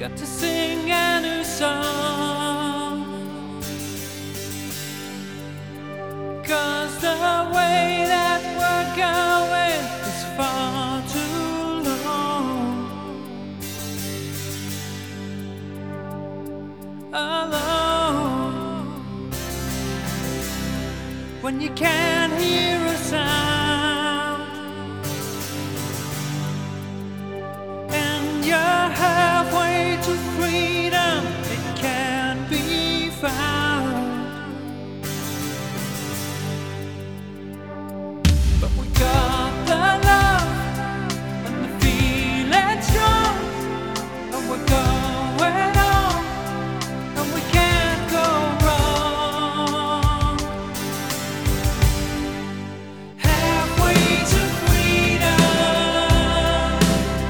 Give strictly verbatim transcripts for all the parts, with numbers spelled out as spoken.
got to sing a new song, 'cause the way that we're going is far too long alone, when you can't hear a sound and you're halfway to freedom, it can't be found. But we got the love and the feeling strong, and we're going on, and we can't go wrong. Halfway to freedom,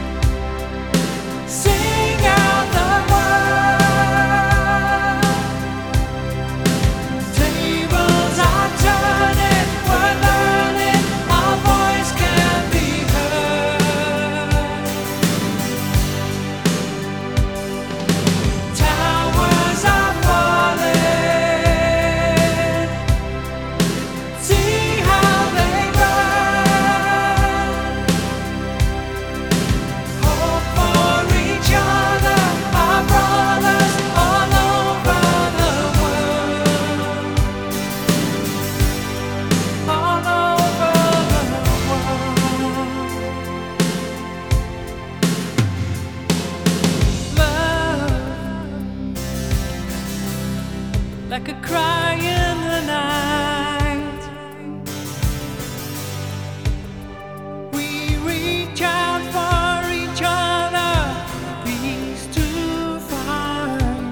sing out the word. Tables are turning, we're learning, our voice can be heard. Towers are falling, see how they burn. Hope for each other, our brothers all over the world, all over the world. Love, like a cry in the night, we reach out for each other, peace to find.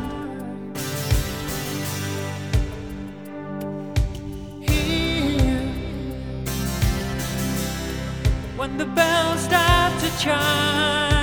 Here, when the bells start to chime,